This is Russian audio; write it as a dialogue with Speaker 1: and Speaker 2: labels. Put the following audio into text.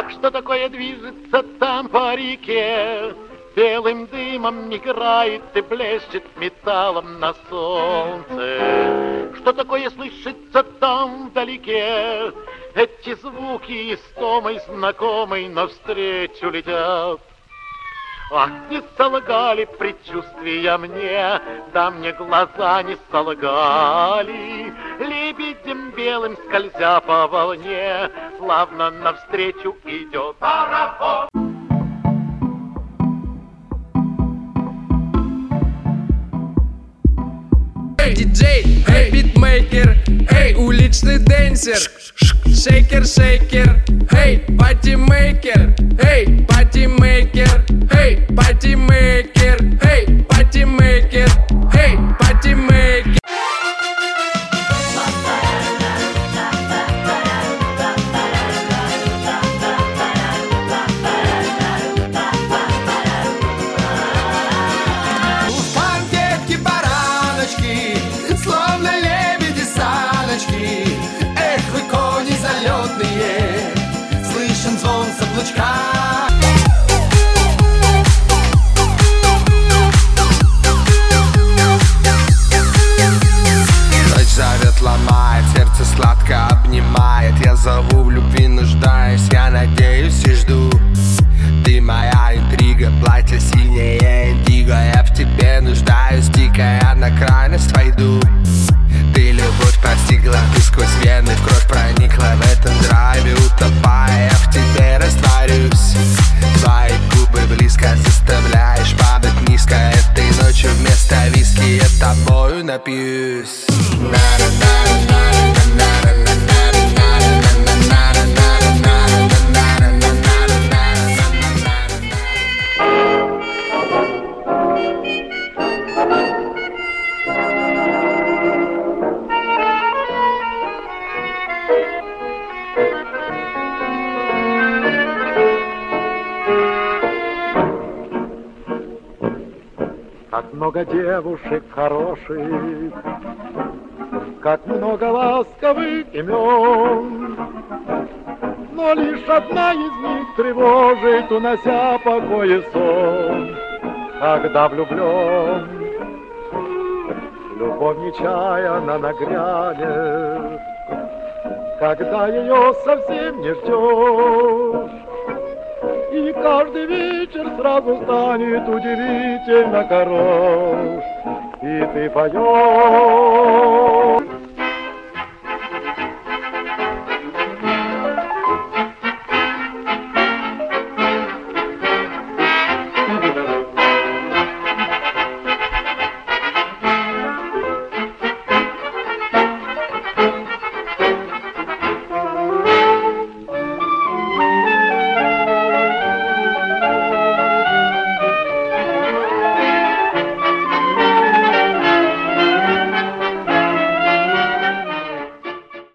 Speaker 1: Ах, что такое движется там по реке, белым дымом играет и блещет металлом на солнце. Что такое слышится там вдалеке, эти звуки истомой знакомой навстречу летят. Ах, не солгали предчувствия мне, да мне глаза не солгали. Лебедем белым скользя по волне, плавно навстречу идет пароход.
Speaker 2: Эй, диджей, эй, битмейкер, эй, уличный денсер, шейкер, шейкер, эй, патимейкер, эй, патимейкер, эй, патимейкер, эй, патимейкер, эй, патимейкер.
Speaker 3: Словно лебеди саночки, эх, вы кони залетные, слышен звон каблучка. Ночь зовет, ломает, сердце сладко обнимает. Я зову, в любви нуждаюсь, я надеюсь и жду. Ты моя интрига, платье синее индиго. Я в тебе нуждаюсь, дикая на крайность войду. Ты любовь постигла, ты сквозь вены в кровь проникла. В этом драйве утопая, я в тебе растворюсь. Твои губы близко заставляешь падать низко. Этой ночью вместо виски я тобою напьюсь.
Speaker 1: Как много девушек хороших, как много ласковых имен, но лишь одна из них тревожит, унося покой и сон. Когда влюблен, любовь нечаянно нагрянет, когда ее совсем не ждешь. И каждый вечер сразу станет удивительно хорош, и ты поешь.